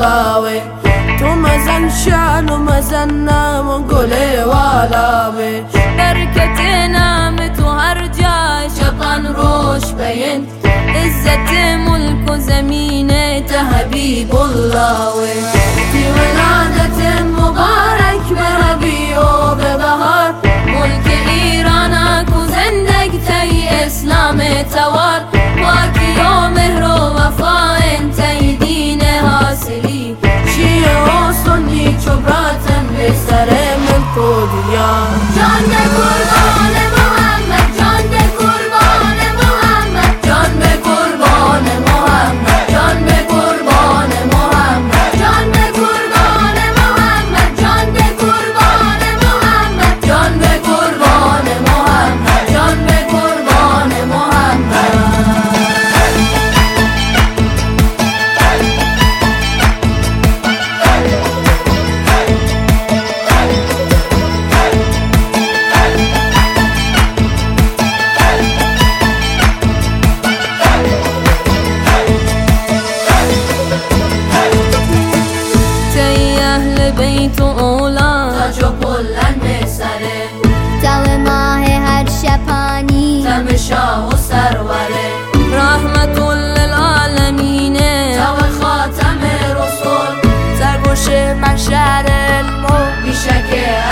بالله تو مزن شان و مزن نام و گل والا برکت نام تو هر جای شطان روش بیند عزت ملک و زمینت حبیب الله تی ولادت مبارک به ربیع و به بهار ملک ایران کو زندگ تی اسلام توار پاکی و مهر و وفا تی دین حاصلی شیعه و سنی چوبراتن به سر ملک و دیار جان به قربان محمد جان به قربان محمد جان به قربان محمد جان به قربان محمد جان به قربان محمد جان به قربان محمد جان به قربان محمد جان به قربان محمد بیت و اولاد تاج و بلند سره تو ماه هر شپانی تم شاه و سروره رحمت للعالمین تو خاتم رسول سرگوش محشر علم و بیشک